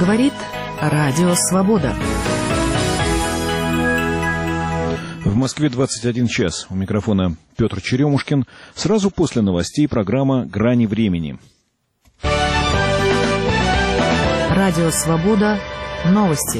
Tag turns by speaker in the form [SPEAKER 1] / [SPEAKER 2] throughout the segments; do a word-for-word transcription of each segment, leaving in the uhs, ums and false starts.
[SPEAKER 1] Говорит Радио Свобода.
[SPEAKER 2] В Москве двадцать один час. У микрофона Петр Черемушкин. Сразу после новостей программа «Грани времени».
[SPEAKER 1] Радио Свобода. Новости.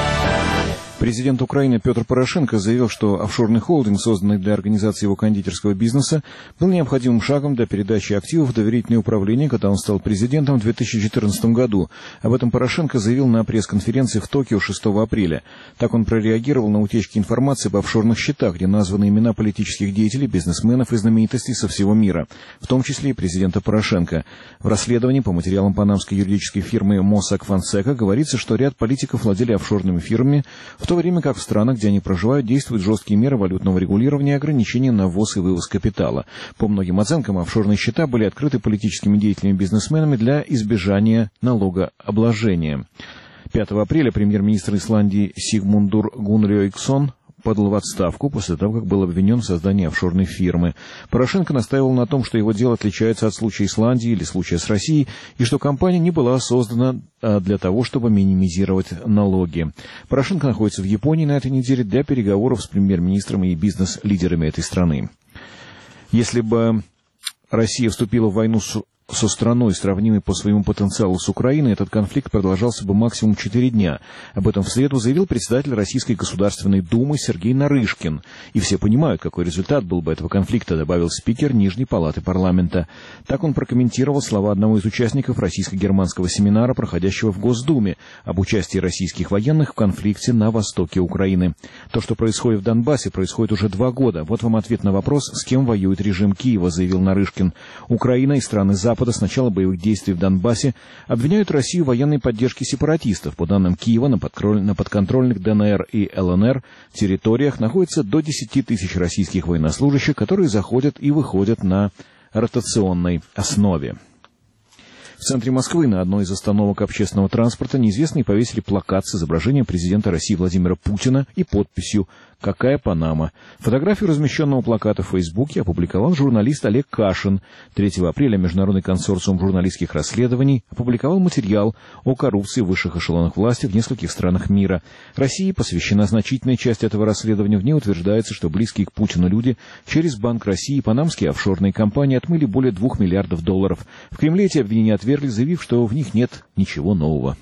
[SPEAKER 2] Президент Украины Петр Порошенко заявил, что офшорный холдинг, созданный для организации его кондитерского бизнеса, был необходимым шагом для передачи активов в доверительное управление, когда он стал президентом в две тысячи четырнадцатом году. Об этом Порошенко заявил на пресс-конференции в Токио шестого апреля. Так он прореагировал на утечки информации об офшорных счетах, где названы имена политических деятелей, бизнесменов и знаменитостей со всего мира, в том числе и президента Порошенко. В расследовании по материалам панамской юридической фирмы Mossack Fonseca говорится, что ряд политиков владели офшорными фирмами, в то время как в странах, где они проживают, действуют жесткие меры валютного регулирования и ограничения на ввоз и вывоз капитала. По многим оценкам, офшорные счета были открыты политическими деятелями и бизнесменами для избежания налогообложения. пятого апреля премьер-министр Исландии Сигмундур Гуннарьюксон подал в отставку после того, как был обвинен в создании офшорной фирмы. Порошенко настаивал на том, что его дело отличается от случая Исландии или случая с Россией, и что компания не была создана для того, чтобы минимизировать налоги. Порошенко находится в Японии на этой неделе для переговоров с премьер-министром и бизнес-лидерами этой страны. Если бы Россия вступила в войну с со страной, сравнимой по своему потенциалу с Украиной, этот конфликт продолжался бы максимум четыре дня. Об этом в среду заявил председатель Российской Государственной Думы Сергей Нарышкин. И все понимают, какой результат был бы этого конфликта, добавил спикер Нижней Палаты парламента. Так он прокомментировал слова одного из участников российско-германского семинара, проходящего в Госдуме, об участии российских военных в конфликте на востоке Украины. То, что происходит в Донбассе, происходит уже два года. Вот вам ответ на вопрос, с кем воюет режим Киева, заявил Нарышкин. Украина и страны Запада с начала боевых действий в Донбассе обвиняют Россию в военной поддержке сепаратистов. По данным Киева, на, подкроль... на подконтрольных ДНР и ЛНР территориях находится до десяти тысяч российских военнослужащих, которые заходят и выходят на ротационной основе. В центре Москвы на одной из остановок общественного транспорта неизвестные повесили плакат с изображением президента России Владимира Путина и подписью «Какая Панама?». Фотографию размещенного плаката в Фейсбуке опубликовал журналист Олег Кашин. третьего апреля Международный консорциум журналистских расследований опубликовал материал о коррупции в высших эшелонах власти в нескольких странах мира. России посвящена значительная часть этого расследования. В ней утверждается, что близкие к Путину люди через Банк России и панамские офшорные компании отмыли более двух миллиардов долларов. В Кремле эти обвинения отвергли, заявив, что в них нет ничего нового.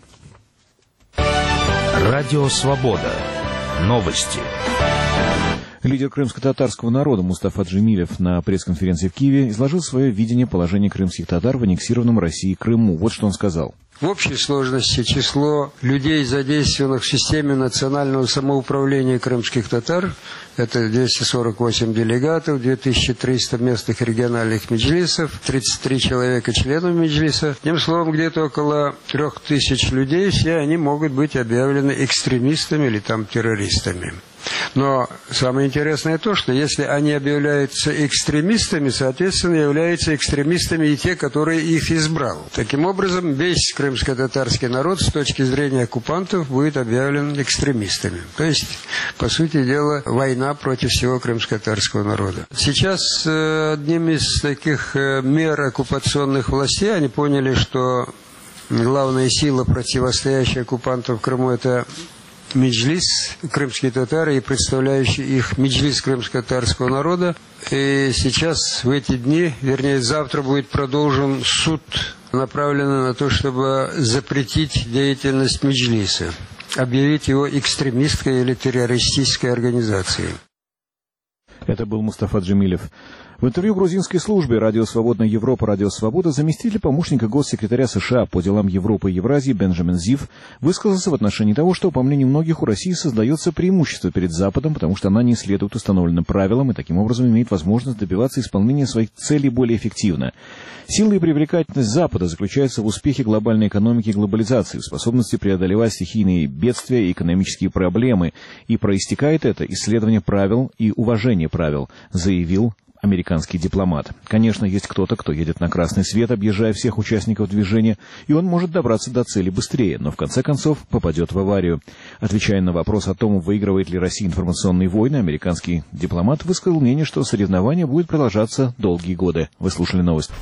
[SPEAKER 3] Радио Свобода. Новости.
[SPEAKER 2] Лидер крымско-татарского народа Мустафа Джемилев на пресс-конференции в Киеве изложил свое видение положения крымских татар в аннексированном Россией Крыму. Вот что он сказал.
[SPEAKER 4] В общей сложности число людей, задействованных в системе национального самоуправления крымских татар, это двести сорок восемь делегатов, две тысячи триста местных региональных меджлисов, тридцать три человека членов меджлиса. Тем словом, где-то около трех тысяч людей, все они могут быть объявлены экстремистами или там террористами. Но самое интересное то, что если они объявляются экстремистами, соответственно, являются экстремистами и те, которые их избрал. Таким образом, весь крымско-татарский народ с точки зрения оккупантов будет объявлен экстремистами. То есть, по сути дела, война против всего крымско-татарского народа. Сейчас э, одним из таких э, мер оккупационных властей они поняли, что главная сила, противостоящая оккупантам в Крыму, это меджлис, крымские татары и представляющий их меджлис крымско-татарского народа. И сейчас, в эти дни, вернее, завтра будет продолжен суд, направленный на то, чтобы запретить деятельность меджлиса, объявить его экстремистской или террористической организацией.
[SPEAKER 2] Это был Мустафа Джемилев. В интервью грузинской службе «Радио Свободная Европа», «Радио Свобода» заместитель помощника госсекретаря США по делам Европы и Евразии Бенджамин Зив высказался в отношении того, что, по мнению многих, у России создается преимущество перед Западом, потому что она не следует установленным правилам и таким образом имеет возможность добиваться исполнения своих целей более эффективно. Сила и привлекательность Запада заключается в успехе глобальной экономики и глобализации, в способности преодолевать стихийные бедствия и экономические проблемы, и проистекает это исследование правил и уважение правил, заявил американский дипломат. Конечно, есть кто-то, кто едет на красный свет, объезжая всех участников движения, и он может добраться до цели быстрее, но в конце концов попадет в аварию. Отвечая на вопрос о том, выигрывает ли Россия информационные войны, американский дипломат высказал мнение, что соревнование будет продолжаться долгие годы. Вы слушали новость.